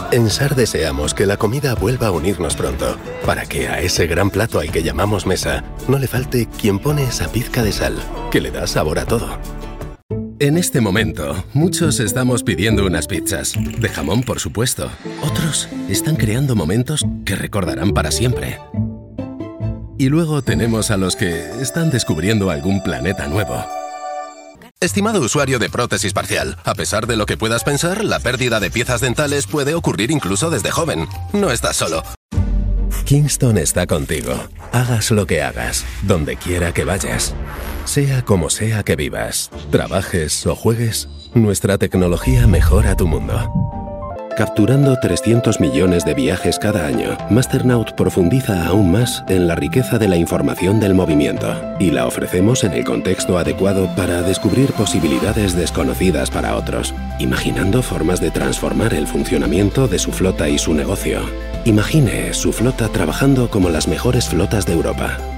En SAR deseamos que la comida vuelva a unirnos pronto, para que a ese gran plato al que llamamos mesa no le falte quien pone esa pizca de sal, que le da sabor a todo. En este momento, muchos estamos pidiendo unas pizzas, de jamón por supuesto. Otros están creando momentos que recordarán para siempre. Y luego tenemos a los que están descubriendo algún planeta nuevo. Estimado usuario de prótesis parcial, a pesar de lo que puedas pensar, la pérdida de piezas dentales puede ocurrir incluso desde joven. No estás solo. Kingston está contigo. Hagas lo que hagas, donde quiera que vayas. Sea como sea que vivas, trabajes o juegues, nuestra tecnología mejora tu mundo. Capturando 300 millones de viajes cada año, Masternaut profundiza aún más en la riqueza de la información del movimiento y la ofrecemos en el contexto adecuado para descubrir posibilidades desconocidas para otros, imaginando formas de transformar el funcionamiento de su flota y su negocio. Imagine su flota trabajando como las mejores flotas de Europa.